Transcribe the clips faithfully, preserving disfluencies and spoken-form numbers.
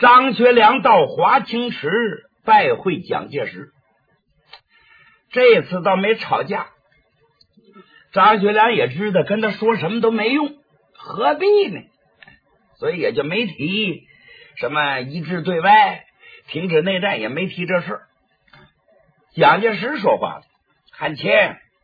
张学良到华清池拜会蒋介石，这次倒没吵架。张学良也知道跟他说什么都没用，何必呢？所以也就没提什么一致对外，停止内战，也没提这事儿。蒋介石说话了：汉卿，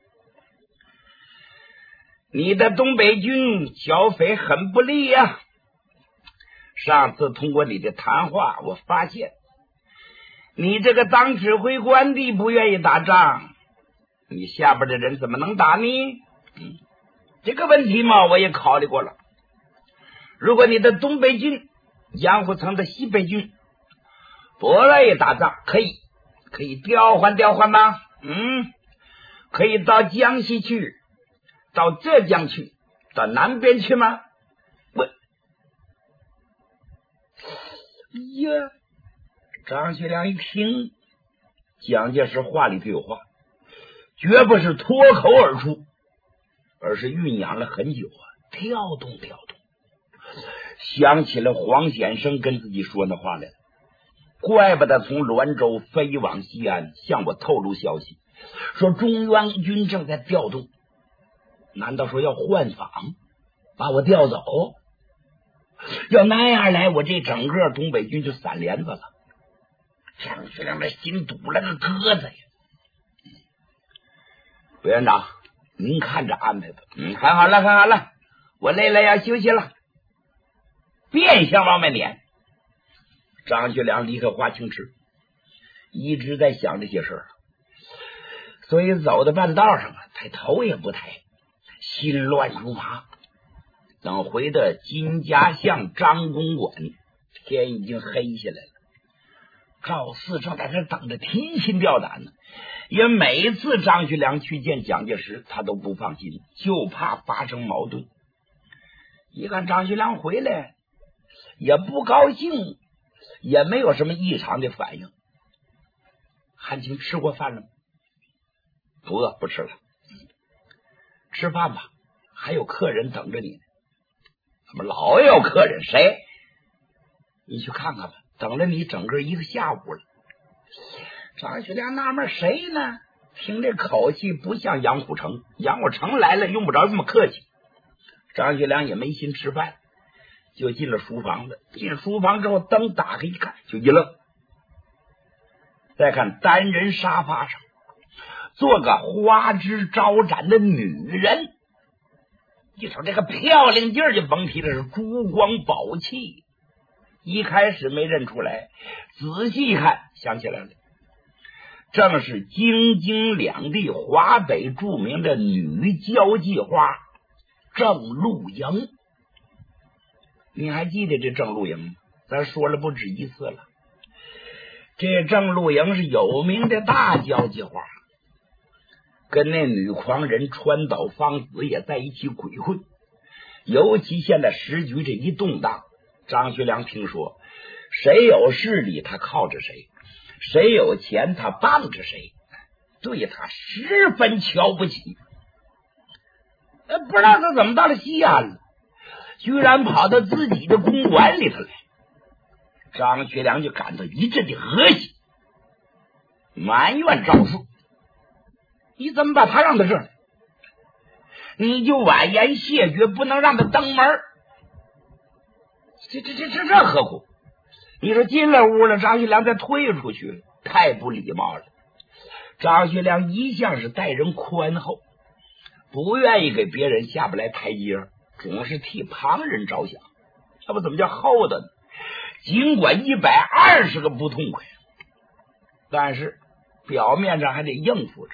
你的东北军剿匪很不利呀、啊。上次通过你的谈话，我发现你这个当指挥官的不愿意打仗，你下边的人怎么能打呢？嗯，这个问题嘛，我也考虑过了。如果你的东北军、杨虎城的西北军不愿意打仗，可以可以调换调换吧。嗯，可以到江西去，到浙江去，到南边去吗？我呀，张学良一听，蒋介石话里头有话，绝不是脱口而出，而是酝酿了很久啊，调动调动。想起了黄显生跟自己说那话来了，怪不得从滦州飞往西安向我透露消息，说中央军正在调动，难道说要换防，把我调走？要那样来，我这整个东北军就散连子了。张学良的心堵了个鸽子呀！委员长，您看着安排吧。嗯，看好了，看好了，我累了要休息了。变相往外撵。张学良离开华清池，一直在想这些事儿，所以走到半道上啊，抬头也不抬，心乱如麻。等回到金家巷张公馆，天已经黑下来了。赵四正在这等着，提心吊胆呢。因为每一次张学良去见蒋介石，他都不放心，就怕发生矛盾。一看张学良回来，也不高兴，也没有什么异常的反应。汉卿吃过饭了吗？不饿，不吃了。吃饭吧，还有客人等着你呢。怎么老有客人？谁？你去看看吧，等着你整个一个下午了。张学良纳闷，谁呢？听这口气不像杨虎城，杨虎城来了用不着这么客气。张学良也没心吃饭，就进了书房了。进书房之后，灯打开一看，就一愣。再看单人沙发上坐个花枝招展的女人，一瞅这个漂亮劲儿，就甭提这是珠光宝气。一开始没认出来，仔细一看想起来了，正是京津两地华北著名的女交际花郑露莹。你还记得这郑露莹吗？咱说了不止一次了。这郑露莹是有名的大交际花，跟那女狂人川岛芳子也在一起鬼混。尤其现在时局这一动荡，张学良听说谁有势力他靠着谁，谁有钱他帮着谁，对他十分瞧不起。不知道他怎么到了西安了，居然跑到自己的公馆里头来。张学良就感到一阵的恶心，埋怨赵四，你怎么把他让到这儿来？你就婉言谢绝，不能让他登门。这这这这这何苦？你说进了屋了，张学良再退出去，太不礼貌了。张学良一向是待人宽厚，不愿意给别人下不来台阶，总是替旁人着想，要不怎么叫厚的呢？尽管一百二十个不痛快，但是表面上还得应付着。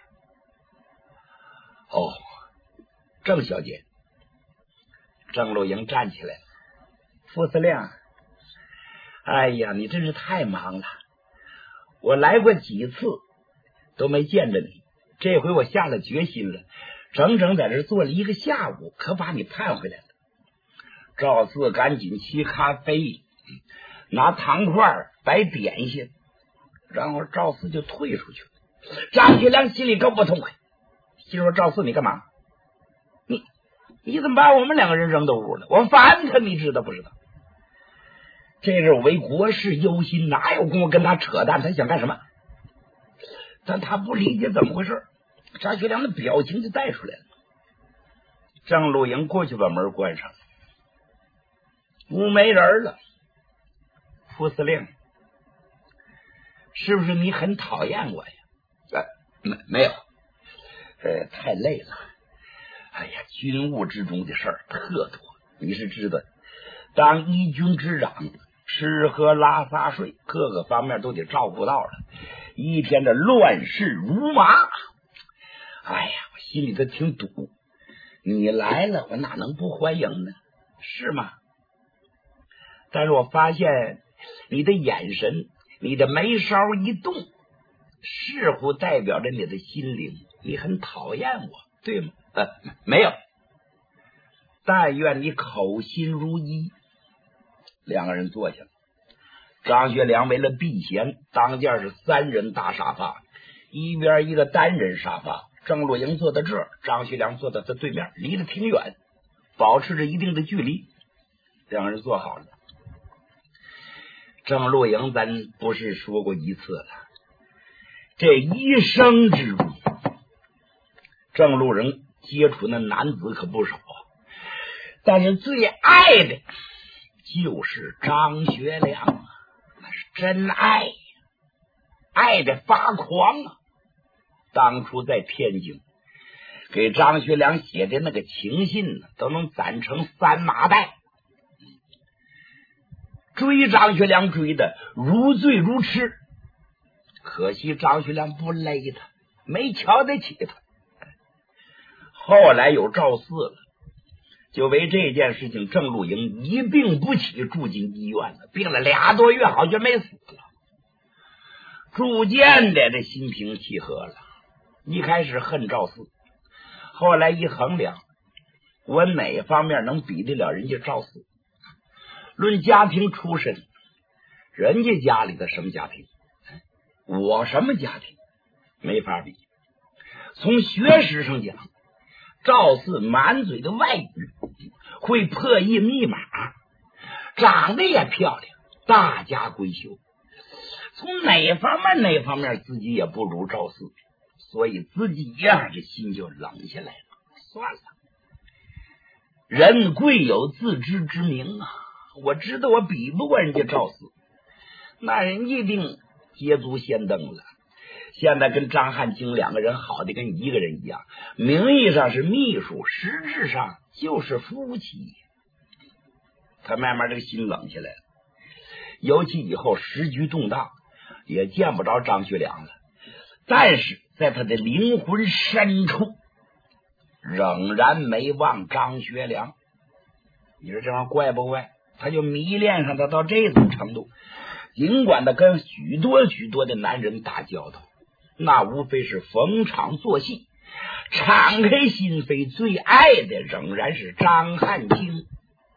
哦，郑小姐。郑露莹站起来了，副司令，哎呀，你真是太忙了，我来过几次都没见着你，这回我下了决心了，整整在这坐了一个下午，可把你盼回来了。赵四赶紧沏咖啡，拿糖块摆点心，然后赵四就退出去了。张学良心里更不痛快，心说赵四你干嘛？你你怎么把我们两个人扔到屋了？我烦他，你知道不知道？ 这是为国事忧心，哪有功夫跟他扯淡？他想干什么？但他不理解怎么回事，张学良的表情就带出来了。郑露营过去把门关上，屋没人了。副司令，是不是你很讨厌我呀？呃，没没有，呃，太累了。哎呀，军务之中的事儿特多，你是知道的。当一军之长，吃喝拉撒睡各个方面都得照顾到了，一天的乱世如麻。哎呀，我心里头挺堵。你来了，我哪能不欢迎呢？是吗？但是我发现你的眼神，你的眉梢一动，似乎代表着你的心灵，你很讨厌我，对吗？呃，没有。但愿你口心如一。两个人坐下了。张学良为了避嫌，当间是三人大沙发，一边一个单人沙发。郑露营坐在这儿，张学良坐在他对面，离得挺远，保持着一定的距离。两人坐好了。郑露营咱不是说过一次了，这一生之中，郑露营接触的男子可不少啊，但是最爱的就是张学良啊，那是真爱，爱的发狂啊！当初在天津给张学良写的那个情信呢，都能攒成三麻袋。追张学良追的如醉如痴，可惜张学良不勒他，没瞧得起他。后来有赵四了，就为这件事情，郑露营一病不起，住进医院了，病了俩多月，好像没死了。逐渐的这心平气和了，一开始恨赵四，后来一衡量，我哪方面能比得了人家赵四？论家庭出身，人家家里的什么家庭，我什么家庭，没法比。从学识上讲，赵四满嘴的外语，会破译密码，长得也漂亮，大家闺秀。从哪方面哪方面自己也不如赵四，所以自己呀这心就冷下来了。算了，人贵有自知之明啊，我知道我比不过人家赵四，那人一定捷足先登了。现在跟张汉卿两个人好的跟一个人一样，名义上是秘书，实质上就是夫妻。他慢慢这个心冷下来了，尤其以后时局动荡，也见不着张学良了，但是在他的灵魂深处仍然没忘张学良。你说这玩意儿怪不怪？他就迷恋上他到这种程度，尽管他跟许多许多的男人打交道，那无非是逢场作戏，敞开心扉，最爱的仍然是张汉卿。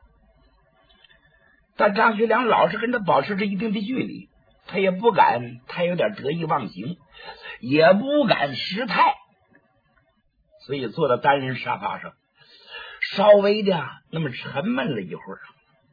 但张学良老是跟他保持着一定的距离，他也不敢太有点得意忘形，也不敢失态，所以坐在单人沙发上，稍微的那么沉闷了一会儿。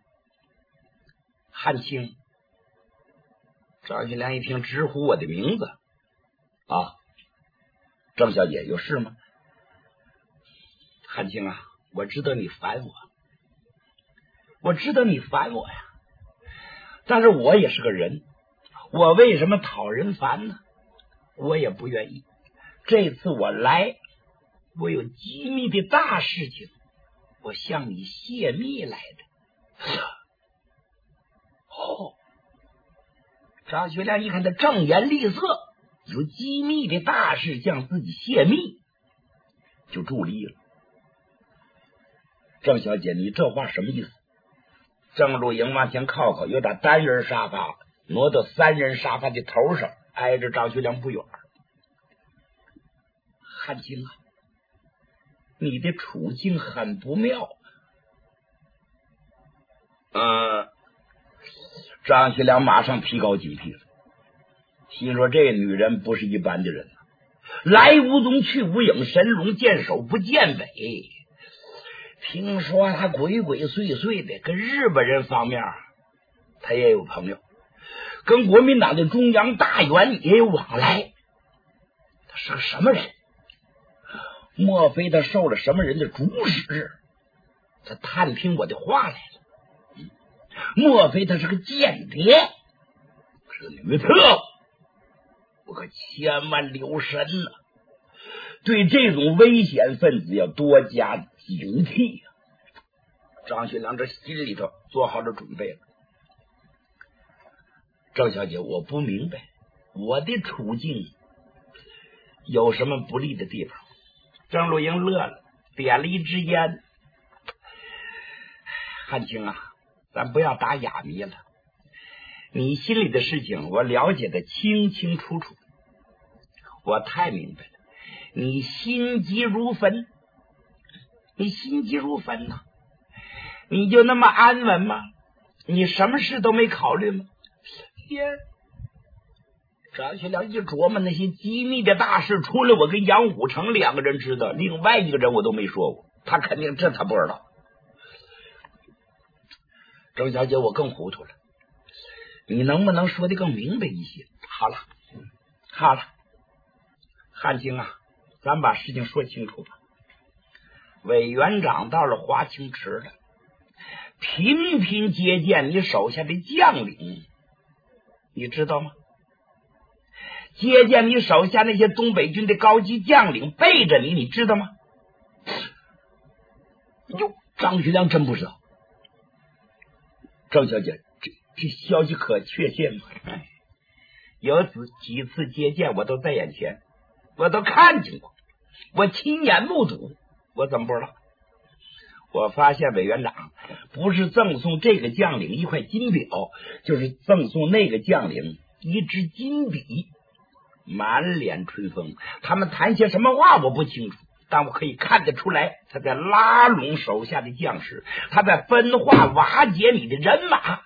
汉卿，张学良一听直呼我的名字啊，郑小姐有事吗？汉卿啊，我知道你烦我，我知道你烦我呀，但是我也是个人，我为什么讨人烦呢？我也不愿意。这次我来，我有机密的大事情，我向你泄密来的。哦，张学良一看他正颜厉色，有机密的大事向自己泄密，就助力了。郑小姐，你这话什么意思？郑露营往前靠靠，又把单人沙发挪到三人沙发的头上，挨着张学良不远。汉卿啊，你的处境很不妙。嗯，张学良马上提高警惕了，心说这女人不是一般的人，来无踪去无影，神龙见首不见尾。听说他鬼鬼祟祟的，跟日本人方面他也有朋友，跟国民党的中央大员也有往来。他是个什么人？莫非他受了什么人的主使？他探听我的话来了？莫非他是个间谍？是个女特？我可千万留神啊！对这种危险分子要多加警惕啊！张学良这心里头做好了准备了。郑小姐，我不明白我的处境有什么不利的地方。郑露英乐了，点了一支烟。汉卿啊，咱不要打哑谜了，你心里的事情我了解的清清楚楚，我太明白了，你心急如焚，你心急如焚呐、啊，你就那么安稳吗？你什么事都没考虑吗？耶！张学良一琢磨，那些机密的大事，除了我跟杨虎城两个人知道，另外一个人我都没说过，他肯定这他不知道。郑小姐，我更糊涂了，你能不能说的更明白一些？好了，好了，汉卿啊，咱把事情说清楚吧。委员长到了华清池了，频频接见你手下的将领，你知道吗？接见你手下那些东北军的高级将领背着你，你知道吗？哟，张学良真不知道。郑小姐，这这消息可确切吗？哎，有此几次接见我都在眼前，我都看见过，我亲眼目睹，我怎么不知道？我发现委员长不是赠送这个将领一块金表，就是赠送那个将领一支金笔，满脸春风。他们谈些什么话我不清楚，但我可以看得出来，他在拉拢手下的将士，他在分化瓦解你的人马。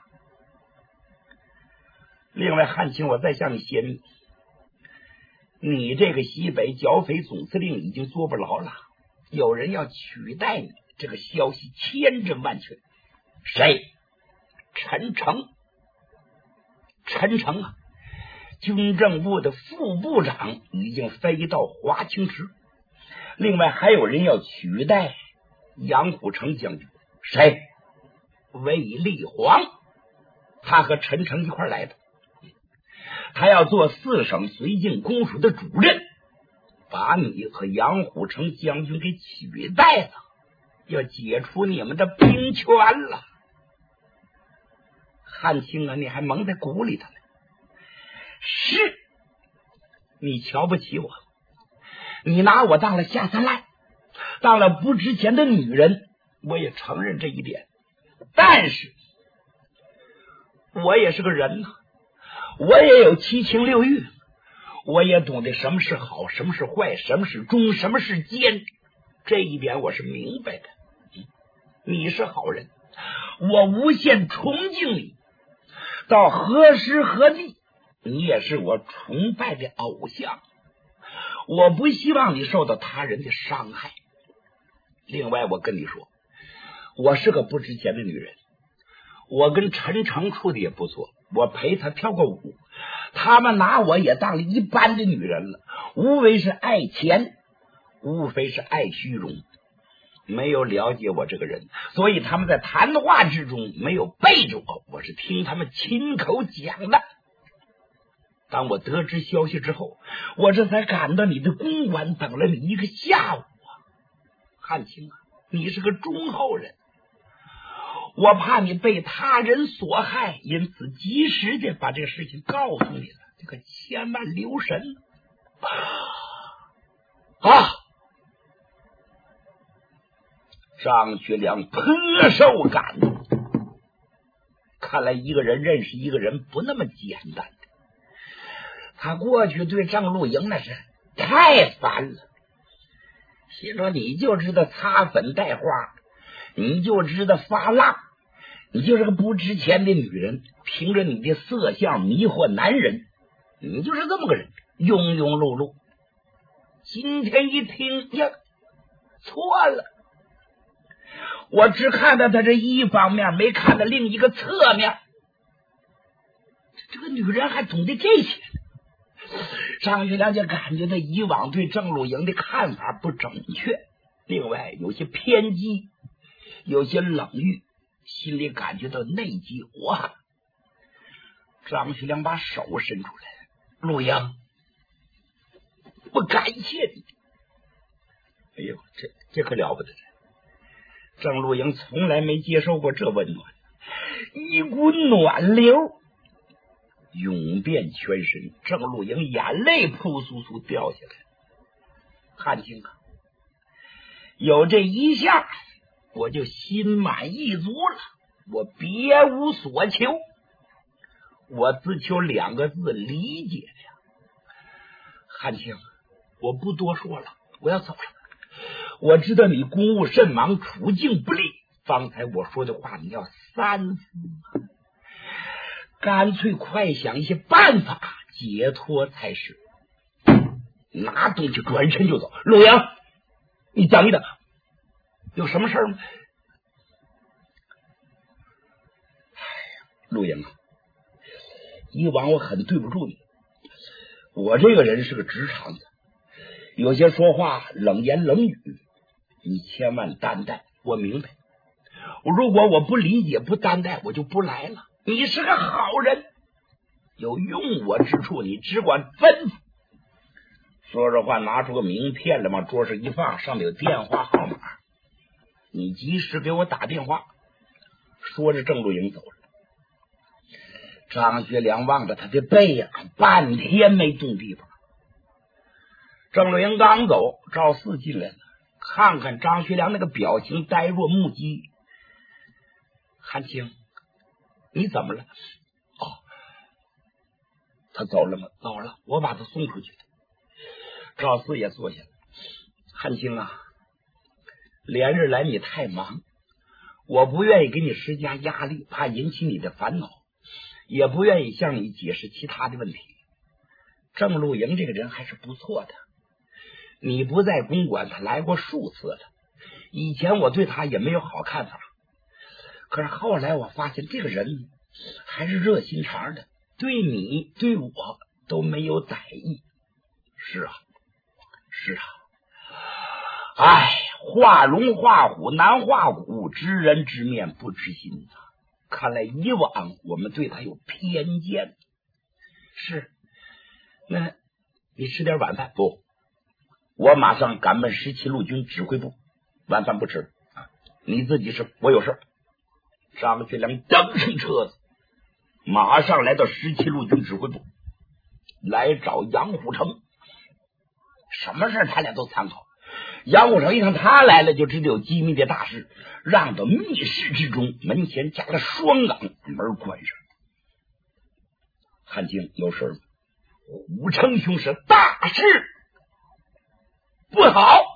另外，汉卿，我再向你泄密，你这个西北剿匪总司令已经坐不牢了，有人要取代你，这个消息千真万确。谁？陈诚。陈诚啊，军政部的副部长已经飞到华清池。另外还有人要取代杨虎城将军。谁？卫立煌，他和陈诚一块来的，他要做四省绥靖公署的主任，把你和杨虎城将军给取代了，要解除你们的兵权了。汉卿啊，你还蒙在鼓里头呢。是你瞧不起我，你拿我当了下三滥，当了不值钱的女人，我也承认这一点。但是我也是个人呐、啊，我也有七情六欲，我也懂得什么是好，什么是坏，什么是忠，什么是奸，这一点我是明白的。你是好人，我无限崇敬你，到何时何地你也是我崇拜的偶像，我不希望你受到他人的伤害。另外我跟你说，我是个不值钱的女人，我跟陈诚处的也不错，我陪他跳过舞，他们拿我也当了一般的女人了，无非是爱钱，无非是爱虚荣，没有了解我这个人，所以他们在谈话之中没有背着我，我是听他们亲口讲的。当我得知消息之后，我这才赶到你的公馆，等了你一个下午啊。汉卿啊，你是个忠厚人，我怕你被他人所害，因此及时的把这个事情告诉你了，这个千万留神啊！张学良颇受感动，看来一个人认识一个人不那么简单的。他过去对郑露营那是太烦了，心说你就知道擦粉带花，你就知道发浪，你就是个不值钱的女人，凭着你的色相迷惑男人，你就是这么个人，庸庸碌碌。今天一听呀，错了，我只看到他这一方面，没看到另一个侧面。 这个女人还懂得这些。张学良就感觉他以往对郑露营的看法不正确，另外有些偏激，有些冷遇，心里感觉到内疚啊。张学良把手伸出来，陆营，我感谢你。哎呦，这这可了不得！郑露营从来没接受过这温暖，一股暖流涌遍全身，郑露营眼泪扑簌簌掉下来。汉卿啊，有这一下，我就心满意足了，我别无所求，我只求两个字：理解呀。汉卿，我不多说了，我要走了。我知道你公务甚忙，处境不利，方才我说的话你要三思，干脆快想一些办法解脱才是。拿东西转身就走。陆阳，你等一等，有什么事吗？陆阳啊，以往我很对不住你，我这个人是个直肠子，有些说话冷言冷语，你千万担待。我明白，如果我不理解不担待，我就不来了。你是个好人，有用我之处你只管吩咐。说着话拿出个名片来往桌上一放，上面有电话号码，你及时给我打电话。说着郑露营走了。张学良望着他的背影，半天没动地方。郑露营刚走，赵四进来了，看看张学良那个表情，呆若木鸡。汉卿，你怎么了？哦，他走了吗？走了，我把他送出去的。赵四也坐下了。汉卿啊，连日来你太忙，我不愿意给你施加压力，怕引起你的烦恼，也不愿意向你解释其他的问题。郑露营这个人还是不错的，你不在公馆，他来过数次了。以前我对他也没有好看法，可是后来我发现这个人还是热心肠的，对你对我都没有歹意。是啊，是啊，哎，画龙画虎难画骨，知人知面不知心啊。看来以往我们对他有偏见。是，那你吃点晚饭？不，我马上赶奔十七路军指挥部，晚饭不吃啊，你自己吃，我有事。张学良登上车子，马上来到十七路军指挥部，来找杨虎城。什么事他俩都参考。杨虎城一看他来了，就知道有机密的大事，让到密室之中，门前加了双岗，门关上。汉卿，有事吗？虎城兄是大事不好。